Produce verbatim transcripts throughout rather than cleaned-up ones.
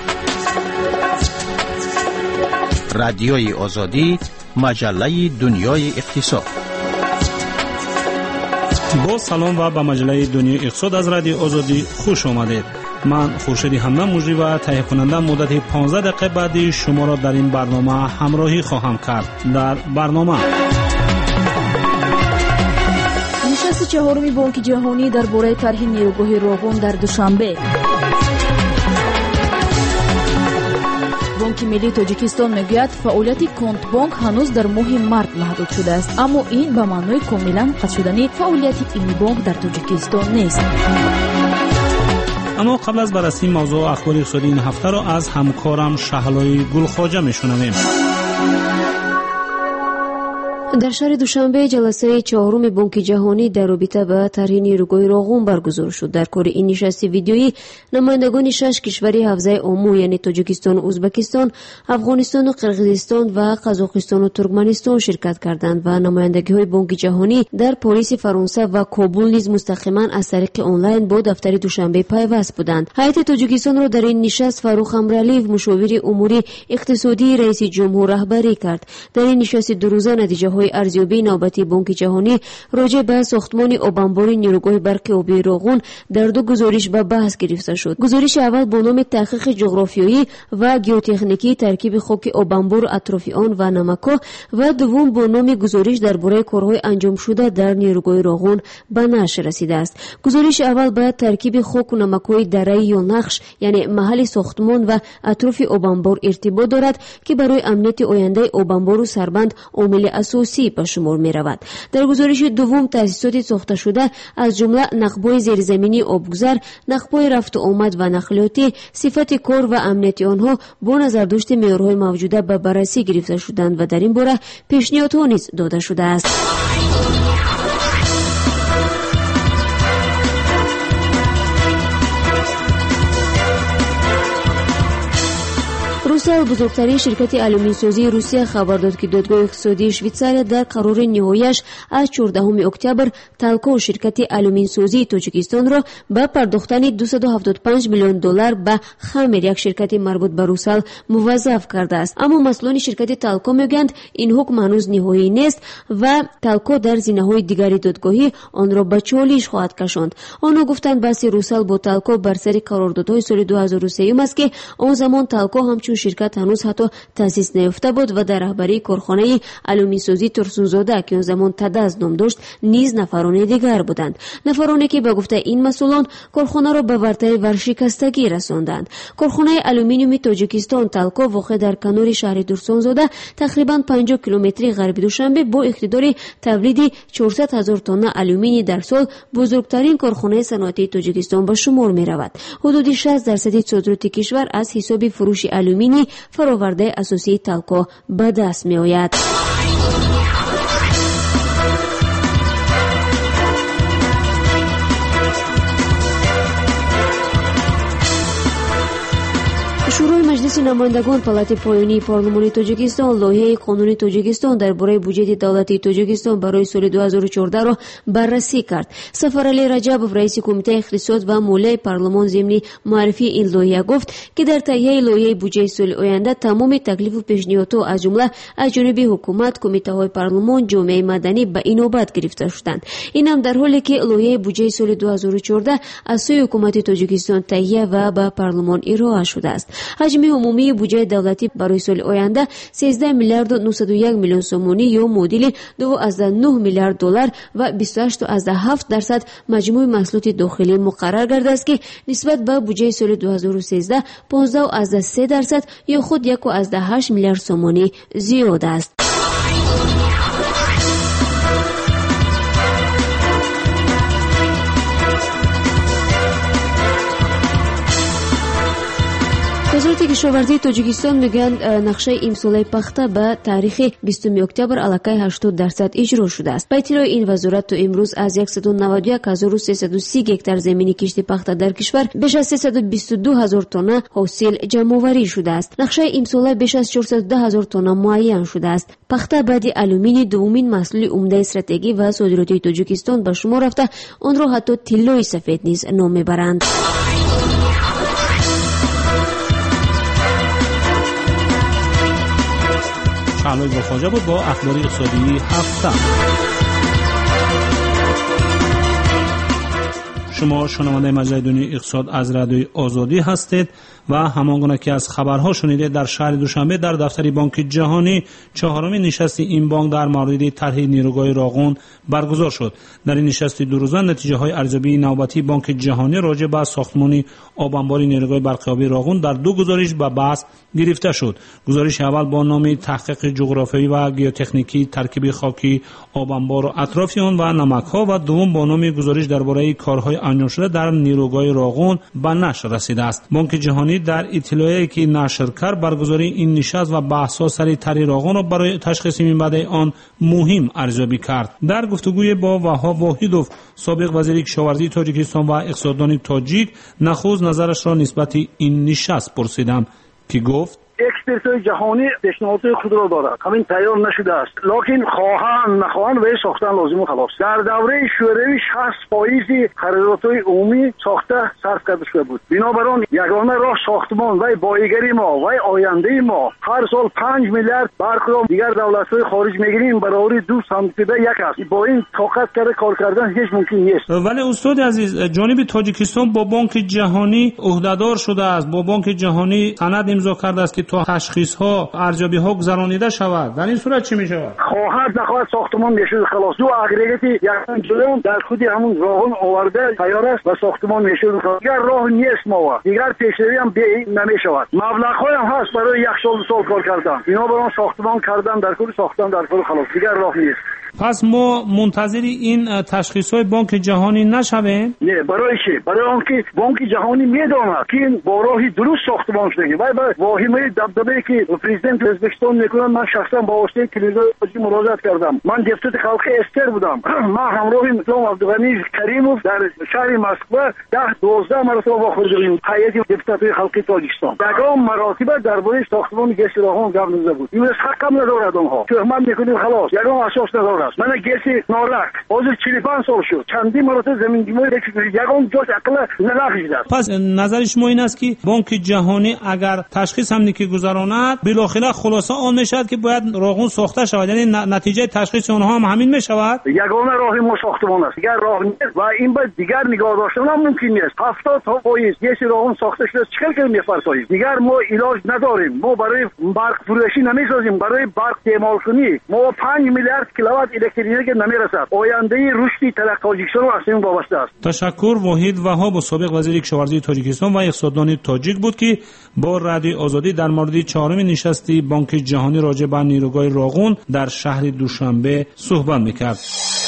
رادیوی آزادی، مجله دنیای اقتصاد. با سلام و به مجله دنیای اقتصاد از رادیو آزادی خوش آمدید. من خورشید همدان موجی و تهیه کننده مدت پانزده دقیقه بعدی شما را در این برنامه همراهی خواهم کرد. در برنامه نشست چهارم بانک جهانی درباره طرح نیروگاه راغون در دوشنبه. بانک ملی تاجیکستان میگوید فعالیت کنت بانک هنوز در ماه مارت محدود شده است، اما این به معنای کاملا قطع شدن فعالیت این بانک در تاجیکستان نیست. اما قبل از بررسی موضوع اخبار اقتصادی این هفته را از همکارم شهلای گلخواجه میشنویم. در شهر دوشنبه جلسه چهارم بانک جهانی در رابطه با طرح نیروگاه راغون برگزار شد. در کار این نشست ویدیویی نمایندگان شش کشور حوزه عمو یعنی تاجیکستان و ازبکستان، افغانستان و قرقیزستان و قزاقستان و ترکمنستان شرکت کردند و نمایندگی‌های بانک جهانی در پاریس فرانسه و کابل نیز مستقیما از طریق آنلاین با دفتر دوشنبه پیوست بودند. هیئت تاجیکستان را در این نشست فاروق امرعلیف مشاور امور اقتصادی رئیس جمهور رهبری کرد. در این نشست دو روزه نتیجه ارزیابی نوبتی بانک جهانی راجع به ساختمان آبانبار نیروگاه برق آبی راغون در دو گزارش به بحث گرفته شد. گزارش اول با نام تحقیق جغرافیایی و گیوتکنیکی ترکیب خاک آبانبار اطراف آن و نمک‌ها و دوم با نام گزارش درباره کارهای انجام شده در نیروگاه راغون به نشر رسیده است. گزارش اول به ترکیب خاک و نمک‌های دره یا نقش یعنی محل ساختمان و اطراف آبانبار ارتباط دارد که برای امنیت آینده آبانبار و سربند عامل اساسی به شمار می رود. در گزارش دوم تأسیسات ساخته شده از جمله نخبای زیرزمینی آبگذر، نخبای رفت و آمد و نقلیاتی، صفت کار و امنیت آنها با نظر داشت معیارهای موجوده به بررسی گرفته شدند و در این باره پیشنهادها نیز داده شده است. روسیه بزرگترین شرکت آلومینی سازی روسیه خبر داد که دادگاه اقتصادی شویتزاریا در قرار نهاییش از چهاردهم اکتبر تالکو شرکت آلومینی سازی تاجیکستان را به پرداختن دویست و هفتاد و پنج میلیون دلار به خمر یک شرکت مربوط به روسال موظف کرده است. اما مسئولان شرکت تالکو میگویند این حکم هنوز نهایی نیست و تالکو در زینه‌های دیگری دادگاهی آن را به چالش خواهد کشاند. آنها گفتند بحث روسال با تالکو بر سر قراردادهای سال دو هزار و سه است که آن زمان تالکو همچون شرکت هنوز حتی تأسیس نیافته بود و در رهبری کارخانه آلومینی سازی ترسونزاده که اون زمان تدز نام داشت نیز نفران دیگر بودند. نفرانی که به گفته این مسئولان کارخانه را به ورطه ورشکستگی رساندند. کارخانه آلومینیوم تاجیکستان تالکو واقع در کنار شهر ترسونزاده تقریبا پنجاه کیلومتری غربی دوشنبه با اقتدار تولید چهارصد هزار تن آلومینی در سال بزرگترین کارخانه صنعتی تاجیکستان به شمار می رود. حدود شصت درصد صادرات کشور از حساب فروش آلومینی فراورده اساسی تالکو به دست می آید. شورای مجلس نمایندگان پالات پایانی پارلمانی تاجیکستان لایحه قانون تاجیکستان درباره بودجه دولتی تاجیکستان برای سال دو هزار و چهارده را بررسی کرد. سفرعلی رجبوف رئیس کمیته اقتصاد و مالی پارلمان ضمن معرفی این لایحه گفت که در تهیه لایحه بودجه سال آینده تمام تکلیف و پیشنهادها از جمله از جانب حکومت، کمیته‌های پارلمان، جامعه مدنی به اینوبت گرفته شدند. این هم در حالی که لایحه بودجه سال دو هزار و چهارده از سوی حکومت تاجیکستان تهیه و به پارلمان ارائه شده است. حجم عمومی بودجه دولتی برای سال آینده سیزده میلیارد و نهصد و یک میلیون سومانی یا معادل دو و نه میلیارد دلار و بیست و هشت و هفت درصد مجموع محصولات داخلی مقرر گردیده است که نسبت به بودجه سال دو هزار و سیزده پانزده و سه درصد یا خود یک و هشت میلیارد سومانی زیاد است. وزارت کشاورزی تاجیکستان میگن نقشه امسال پخته به تاریخ بیستم اکتبر علاقه هشتاد درصد اجرا شده است. به اطلاع این وزارت تا امروز از صد و نود و یک هزار و سیصد و سی گکتار زمین کشت پخته در کشور بیش از سیصد و بیست و دو هزار تن حاصل جمع‌آوری شده است. نقشه امسال بیش از چهارصد و ده هزار تن معین شده است. پخته بعد آلومینی دومین محصول عمده استراتژی و صادراتی تاجیکستان به شمار رفته، آن را حتی طلای سفید نیز نام میبرند. علای بخواجه بود با اخبار اقتصادی هفته. شما شنونده مجله دنیای اقتصاد از رادیوی آزادی هستید و همانگونه که از خبرها شنیده در شهر دوشنبه در دفتر بانک جهانی چهارمین نشست این بانک در مورد طرح نیروگاه راغون برگزار شد. در این نشست دو روزه نتیجه های ارزیابی نوبتی بانک جهانی راجع به ساختمان آب انبار نیروگاه برقیابی راغون در دو گزارش به بحث گرفته شد. گزارش اول با نام تحقیق جغرافیایی و ژئوتکنیکی ترکیب خاکی آب انبار و اطراف آن و نمک‌ها و دوم با نام گزارش درباره کارهای انجام شده در نیروگاه راغون به نشر رسیده است. بانک جهانی در اطلاعیه‌ای که نشر کرد برگزاری این نشست و بحث‌ها سر طرح راغون را برای تشخیص منبع آن مهم ارزیابی کرد. در گفتگوی با وهاب واحدوف سابق وزیر کشاورزی تاجیکستان و اقتصاددان تاجیک نخست نظرش را نسبت این نشست پرسیدم که گفت اکسپرت‌های جهانی پیشنهادات خود را دارد، همین تیار نشده است، لکن خواهند نخواهند وی ساختن لازم و خلاص. در دوره شوروی شصت درصد خریدات‌های عمومی ساخته صرف کرده شده بود. بنابراین یگانه راه ساختمان و بایگری ما و آینده ما هر سال پنج میلیارد برق را دیگر دولت‌های خارج می‌گیریم برابر دو سانتی‌ده یک است. با این طاقت کرده کار کردن هیچ ممکن نیست. ولی استاد عزیز، جانب تاجیکستان با بانک جهانی عهده‌دار شده است، با بانک جهانی سند امضا کرده است که تا تشخیص ها ارزیابی ها گذرانیده شود. در این صورت چی می شود؟ خواهد نخواهد ساختمان میشود خلاص. دو اگریگاتی یکان جلو در خود همون راغون آورده تیار است و ساختمان میشود خلاص. دیگر راه نیست ما، دیگر پیشروی هم نمی شود. مبلغ های هم هست برای یک سال دو سال کار کردن، بنابراین ساختمان کردن در کل ساختن در کل خلاص، دیگر راه نیست. پس ما منتظر این تشخیص‌های بانک جهانی نشویم؟ نه، برای چی؟ برای آنکه بانک جهانی میداند که این با راه درست ساختمان شده. ولی با واهمه دبدبه‌ای که پرزیدنت ازبکستان میکنن، من شخصا با واسطه کلیدی مراجعه کردم. من دفتر خلق استر بودم. من همراه اسلام عبدالغنی کریموف در شهر مسکو ده دوازده مرتبه واخوردیم. هیئت دفتر خلق تاجیکستان یگان مراتب درباره ساختمان گس راهون گفتگو بود. این حقم ندارد اونها. که من میکنیم خلاص. یگان اساس ندارد. من گسی نارک حاضر چهل و پنج سال شد چندی مراتب زمین گیمای یگان جاش عقل نلغیده. پس نظر شما این است که بانک جهانی اگر تشخیص هم نیکی گذراند بالاخره خلاصه آن میشود که باید راغون ساخته شود، یعنی نتیجه تشخیص اونها هم همین میشود؟ یگانه راه ما ساختمان است، دیگر راه نیست و این باید دیگر نگاه داشتن هم ممکن نیست. هفتاد تا پاییز گسی راغون ساخته شده چیکار کنیم میفرساییم؟ دیگر ما علاج نداریم. ما برای برق فروشی نمیسازیم، برای برق استعمال کنی ما پنج میلیارد کیلووات الکتریکی نمیرسد. آینده رشد ترقی تاجیکستان اصلا وابسته است. تشکر. واحد وهاب سابق وزیر کشاورزی تاجیکستان و اقتصاددان تاجیک بود که با رادیو آزادی در مورد چهارمین نشست بانک جهانی راجع به نیروگاه راغون در شهر دوشنبه صحبت میکرد.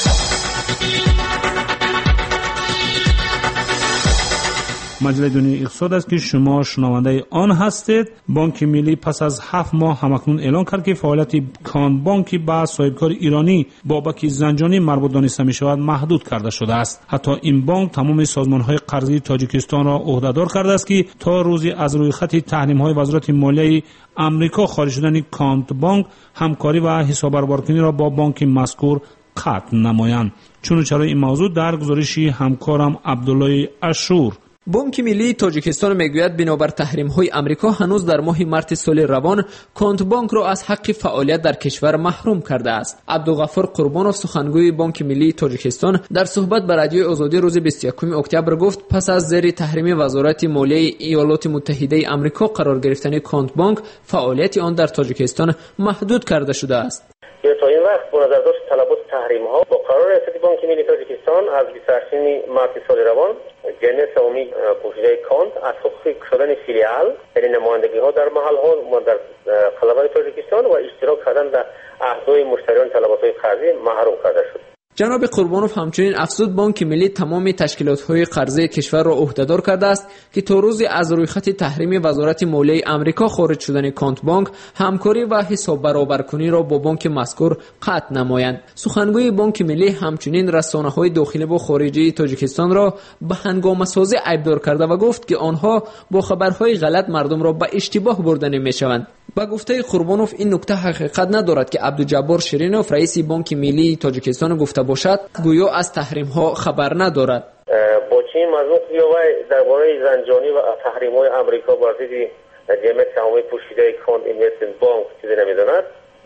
مجله دنیای اقتصاد است که شما شنونده آن هستید. بانک ملی پس از هفت ماه همکنون اعلان کرد که فعالیت کان بانکی با صاحبکار ایرانی بابک زنجانی مربوط دانسته می شود محدود کرده شده است. حتی این بانک تمام سازمان‌های قرضی تاجیکستان را عهده‌دار کرده است که تا روزی از روی خط تحریم‌های وزارت مالیه آمریکا خارج شدن کانت بانک همکاری و حساب برابرکنی را با بانک مذکور قطع نمایند. چون چرا این موضوع در گزارشی همکارم عبدالله اشور. بانک ملی تاجیکستان میگوید بنابر تحریم‌های آمریکا هنوز در ماه مارس سال روان کانت بانک را از حق فعالیت در کشور محروم کرده است. عبدالغفار قربانوف سخنگوی بانک ملی تاجیکستان در صحبت با رادیو آزادی روز بیست و یکم اکتبر گفت پس از زیر تحریم وزارت مالیه ایالات متحده آمریکا قرار گرفتن کانت بانک فعالیت آن در تاجیکستان محدود کرده شده است. تا این وقت با نظر داشت طلبات تحریم ها با قرار ریاست بانک ملی تاجیکستان از بیست و هشتم مارس سال روان جنه سومی پوشیده کانت از حقوق شدن فیلیال یعنی نمایندگی ها در محل ها و در خلبان تاجیکستان و اشتراک کردن در عهدهای مشتریان طلبات های قرضی محروم کرده شد. جناب قربانوف همچنین افزود بانک ملی تمام تشکیلات‌های قرضه کشور را عهده‌دار کرده است که تا روزی از روی خط تحریم وزارت مالیه آمریکا خارج شدن کانت بانک همکاری و حساب برابرکنی را با بانک مذکور قطع نمایند. سخنگوی بانک ملی همچنین رسانه‌های داخلی و خارجی تاجیکستان را به هنگامه‌سازی عیبدار کرده و گفت که آنها با خبرهای غلط مردم را به اشتباه برده می‌شوند. با گفته قربانوف این نکته حقیقت ندارد که عبدالجبار شیرینوف رئیس بانک ملی تاجیکستان گفته باشد گویا از تحریم ها خبر ندارد. با چین مضمون دیوای درباره زنجانی و تحریم های آمریکا بر ضد جمعیت سهامی پوشیده کانت اینوستمنت بانک چیزی نمیداند.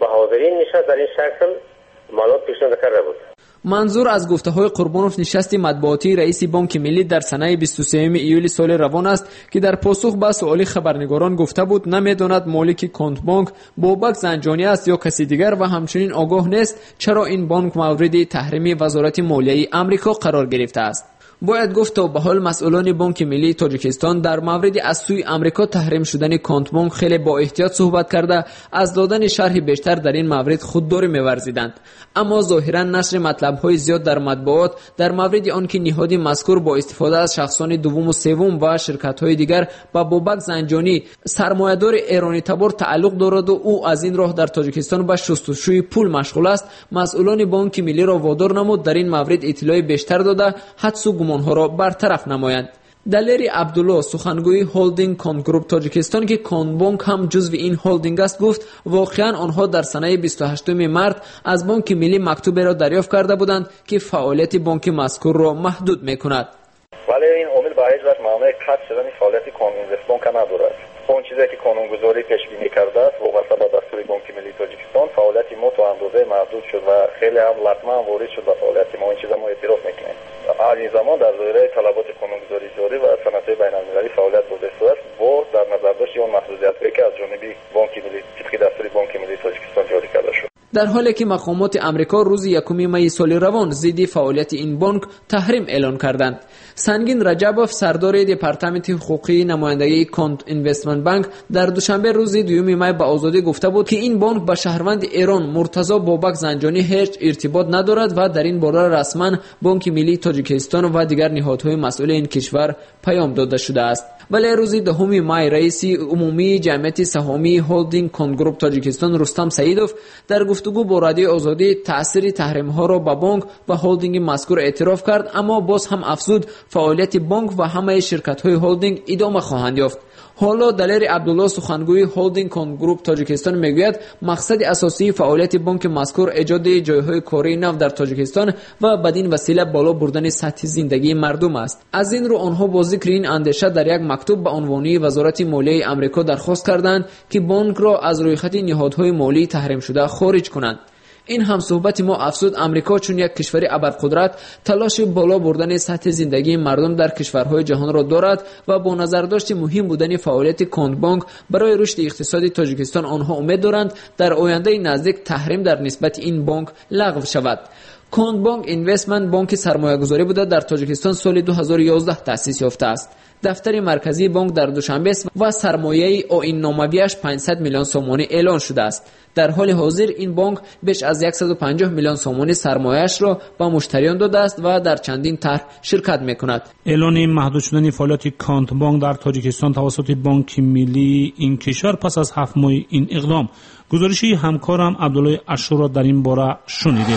به حاضرین نشست در این شکل معلومات پیشنهاد کرده بود. منظور از گفته‌های قربانوف نشست مطبوعاتی رئیس بانک ملی در سنه بیست و سوم ایول سال روان است که در پاسخ به سؤال خبرنگاران گفته بود نمی‌داند مالک کانت بانک بابک زنجانی است یا کسی دیگر و همچنین آگاه نیست چرا این بانک مورد تحریم وزارت مالیه آمریکا قرار گرفته است. باید گفت تا به حال مسئولان بانک ملی تاجیکستان در مورد از سوی آمریکا تحریم شدن کانت بانک خیلی با احتیاط صحبت کرده از دادن شرح بیشتر در این مورد خودداری می‌ورزیدند، اما ظاهرا نشر مطلب‌های زیاد در مطبوعات در مورد آنکه نهاد مذکور با استفاده از شخصان دوم و سوم و شرکت‌های دیگر با بابک زنجانی سرمایه‌دار ایرانی تبار تعلق دارد و او از این راه در تاجیکستان به شستشوی پول مشغول است، مسئولان بانک ملی را وادار نمود در این مورد اطلاع بیشتر داده حدس و ها را برطرف نمایند. دلیری عبدالله سخنگوی هولدینگ کانت گروپ تاجیکستان که کانت بانک هم جزو این هولدینگ است گفت واقعا آنها در سنه بیست و هشتم مارس از بانک ملی مکتوبی را دریافت کرده بودند که فعالیت بانک مذکور را محدود میکند. ولی این عامل به هیچ وجه معنی قطع شدن فعالیت کانت اینوست بانک ندارد. اون چیزی که قانونگذاری پیش بینی کرده است وابسته به دستور بانک ملی تاجیکستان فعالیت ما تا اندازه محدود شد و خیلی هم لطمه وارد شد به فعالیت ما. این چیزا ما اعتراف میکنیم. از این زمان در دایره طلبات قانونگذاری جاری و سنت‌های بین‌المللی فعالیت برده شده است با در نظر داشت اون محدودیت‌هایی که از جانب بانک ملی طبق دستور بانک ملی تاجیکستان جاری کرده شد. در حالی که مقامات آمریکا روز یکم می سال روان ضد فعالیت این بانک تحریم اعلان کردند. سنگین رجبوف سردار دپارتمنت حقوقی نمایندگی کانت اینوستمنت بانک در دوشنبه روز دوم می به آزادی گفته بود که این بانک با شهروند ایران مرتضی بابک زنجانی هیچ ارتباط ندارد و در این باره رسما بانک ملی تاجیکستان و دیگر نهادهای مسئول این کشور پیام داده شده است. ولی روز دهم می رئیس عمومی جمعیت سهامی هولدینگ کانت گروپ تاجیکستان رستم سعیدوف در گفتگو با رادیو آزادی تاثیر تحریم ها را به بانک و هولدینگ مذکور اعتراف کرد، اما باز هم افزود فعالیت بانک و همه شرکت های هولدینگ ادامه خواهند یافت. حالا دلیر عبدالله سخنگوی هولدینگ کانت گروپ تاجیکستان میگوید مقصد اساسی فعالیت بانک مذکور ایجاد جایهای کاری نو در تاجیکستان و بدین وسیله بالا بردن سطح زندگی مردم است. از این رو آنها با ذکر این اندیشه در یک مکتوب به عنوانی وزارت مالیه آمریکا درخواست کردند که بانک را از روی خط نهادهای مالی تحریم شده خارج کنند. این هم صحبت ما افزود آمریکا چون یک کشور ابرقدرت تلاش بالا بردن سطح زندگی مردم در کشورهای جهان را دارد و با نظر داشت مهم بودن فعالیت کانت بانک برای رشد اقتصادی تاجیکستان آنها امید دارند در آینده نزدیک تحریم در نسبت این بانک لغو شود. کانت بانک اینوستمنت بانک سرمایه‌گذاری بوده در تاجیکستان سال دو هزار و یازده تأسیس یافته است. دفتر مرکزی بانک در دوشنبه است و سرمایه آیین نامویش پانصد میلیون سومانی اعلان شده است. در حال حاضر این بانک بیش از صد و پنجاه میلیون سومانی سرمایه‌اش را به مشتریان داده است و در چندین طرح شرکت می‌کند. اعلان محدود شدن فعالیت کانت بانک در تاجیکستان توسط بانک ملی این کشور پس از هفت ماه این اقدام. گزارشی همکارم عبدالله اشور را در این باره شنیدید.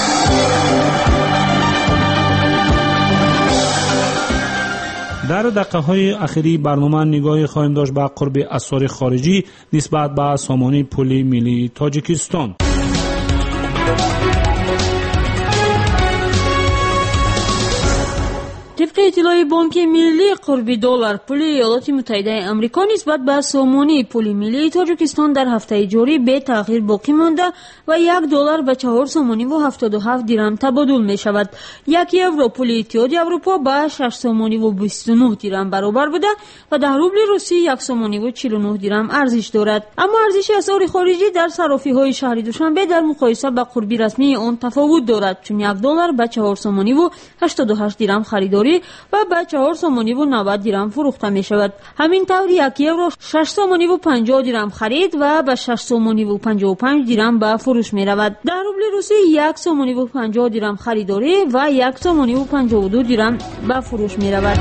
در دقیقه‌های اخیری برنامه نگاهی خواهیم داشت به قرب اسرار خارجی نسبت به سامانه پولی ملی تاجیکستان. طبق اطلاع بانک ملی قرب دلار پول ایالات متحده آمریکا نسبت به سامانه پول ملی تاجیکستان در هفته جاری به تغییر باقی مانده و یک دلار به چهار سامانی و هفتاد و هفت درم تبادل می شود. یک یورو پول اتحادیه اروپا به شش سامانی و بیست و نه درم برابر بوده و در روبل روسی یک سامانی و چهل و نه درم ارزش دارد. اما ارزش اسعار خارجی در صرافی های شهر دوشنبه در مقایسه با قرب رسمی آن تفاوت دارد، چون یک دلار به چهار سامانی و هشتاد و هشت درم خریداری و به چهار سامانی و نود درم فروخته می شود. همین طور یک یورو شش سامانی و پنجاه درم خرید و به شش سامانی و پنجاه و پنج درم به فروش می رود. در روبل روسی یک سامانی و پنجاه درم خریداری و یک سامانی و پنجاه و دو درم به فروش می رود.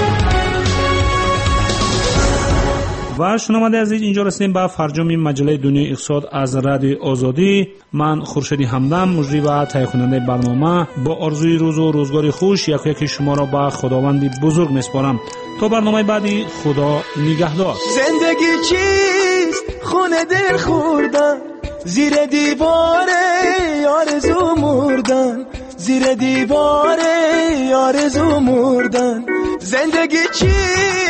و شنونده عزیز، اینجا رسیدیم به فرجام مجله دنیای اقتصاد از رادیو آزادی. من خورشید همدم مجری و تهیه کننده برنامه با آرزوی روز و روزگار خوش یک یک شما را به خداوند بزرگ میسپارم. تا برنامه بعدی، خدا نگهدار. زندگی چیست؟ خونه دل خوردن، زیر دیواره آرزو مردن، زیر دیواره آرزو مردن. زندگی چیست؟